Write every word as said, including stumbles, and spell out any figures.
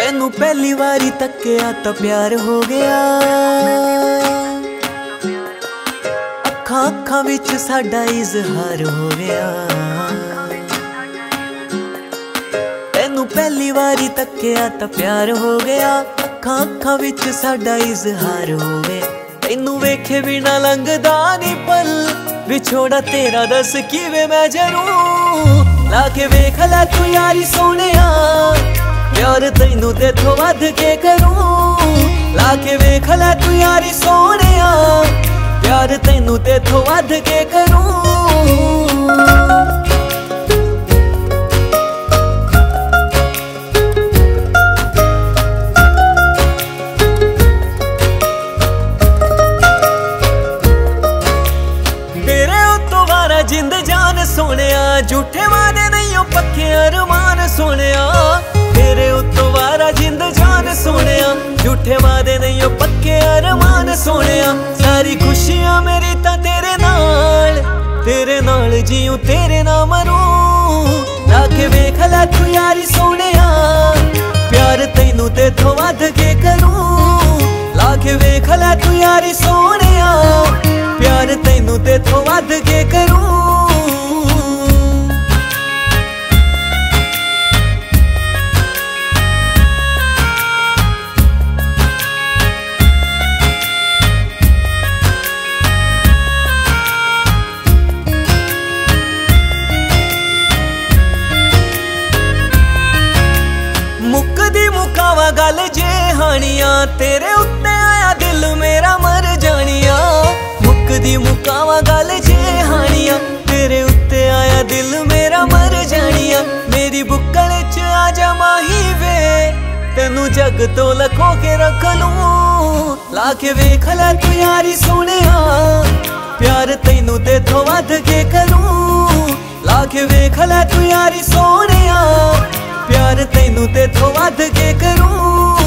तेनू पहली बारी तक्या तो प्यार हो गया। अखां अखां विच साडा इजहार हो गया। तेनू पहली बारी तक्या तो प्यार हो गया। अखां अखां विच साडा इजहार हो गया। तेनू वेखे बिना लंघदा नी पल, विछोड़ा तेरा दस किवें मैं जरूं। लाके वेख लै तू यारी सोहणिया, प्यार तैनू तेथों वध के करूं। लाके वेख लै तू यारी सोहणिया, प्यार तैनू तेथों वध के करूं। जिंद जान सोहणिया, झूठे वादे नहीं ओ पक्के अरमान सोहणिया। तेरे उत्तों वारा जिंद जान सोहणिया, झूठे वादे नहीं ओ पक्के अरमान सोहणिया। सारी खुशियां मेरी तां तेरे नाल, तेरे नाल जीऊं तेरे नाल मरूं। लाके वेख लै तू यारी सोहणिया, प्यार तैनू तेथों वध के करूं। लाके वेख लै तू यारी सोहणिया, प्यार तैनू तेथों वध के करूं। मुकदी मुकावा गल जे हानिया, तेरे उत्ते आया दिल मेरा मर जानिया। मुकदी मुकावा गल जे हानिया, तेरे उत्ते आया दिल मेरा मर जानिया। मेरी बुक्कल च आजा माही वे, तेनू जग तो लखो के रख लूं। लाके वेख लै तू यारी सोहणिया, प्यार तैनू तेथों वध के करूं। लाके वेख लै तू यारी सोहणिया, प्यार तैनू तेथों वध के करूं।